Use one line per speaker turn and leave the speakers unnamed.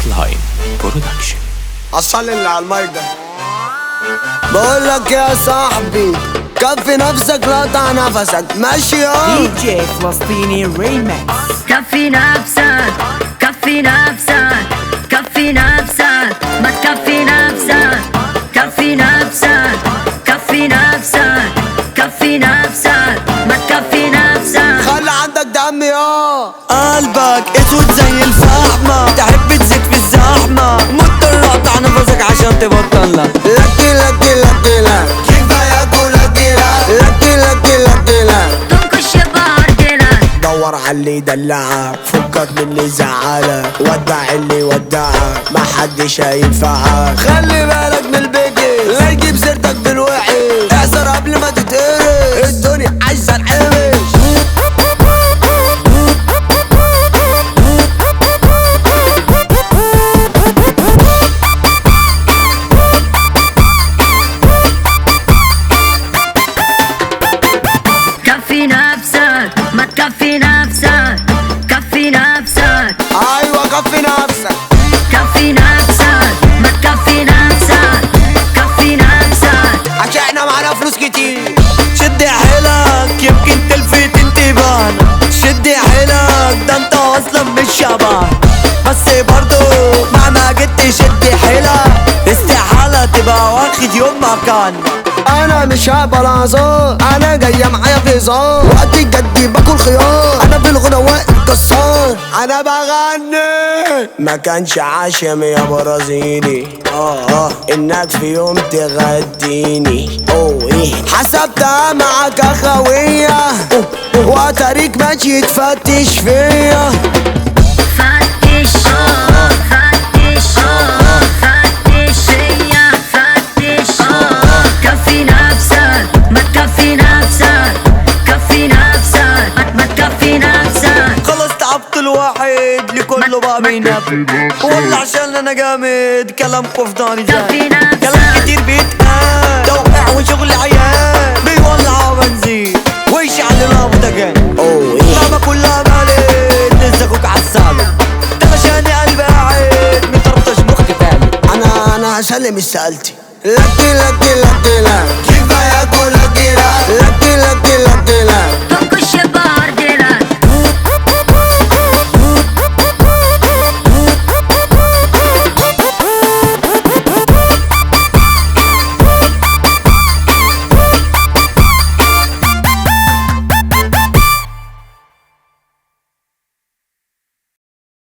لاين برودكشن.
اصلي اللي على المايك ده. بقول لك يا صاحبي كفي نفسك لا تقطع نفسك ماشي يا
دي جي فلسطيني ريمكس.
كفي نفسك كفي نفسك كفي نفسك ما تكفي نفسك كفي نفسك كفي نفسك كفي نفسك ما تكفي نفسك.
خلي عندك دم يا
قلبك اسود زي الفحمة، تحب تزيد في الزحمة، مضطر اقطع نفسك عشان تبطلها.
لكي لكي لكي لك كفاية لكي لك لكي لكي لك
تنكش بارجلك.
دور على اللي يدلعك، فكك من اللي يزعلك، ودع اللي يودعك، ما حدش هينفعك. خلي بالك من البيجز لا يجيب سيرتك بالوحش، احذر قبل ما تتقرش، الدنيا عايزة الحمش.
كفي نفسك ما تكفي نفسك كفي نفسك.
ايوه كفي نفسك
كفي نفسك ما تكفي نفسك كفي نفسك.
عشان احنا معانا فلوس كتير.
شد حيلك يمكن تلفت انتباهنا، شد حيلك ده انت اصلا مش شبه، بس برضو مهما جيت شد حيلك استحالة تبقى واخد يوم مكاننا.
انا مش هقبل اعذار، انا جايه معايا في هزار، وقت الجد باكل خيار، انا في الغنى واقف كسار، انا بغني ما كانش عشم يا برازيلي انك في يوم تغديني. ايه حسبتها معاك اخويه واتاريك ماشي تفتش فيا.
فتش فتش فتش فيا فتش. كفي نفسك ما تكفي نفسك كفي نفسك ما تكفي نفسك.
خلص تعبت الواحد لكله بقى بينافق، والله عشان انا جامد كلامكوا في داري
كفي
زاد،
نفسك.
كلام كتير بيتقال توقع وشغل عيال، بيولعوا بنزين ويشعل الابدجان. طعمة كلها مالت لسه اخوك عالسابق، ده عشان قلبي قاعد مطرطش مخي فالت.
انا هسلم السالتي. لكي لكي لكي لك كفايه لكي لك لكي لكي لكي لك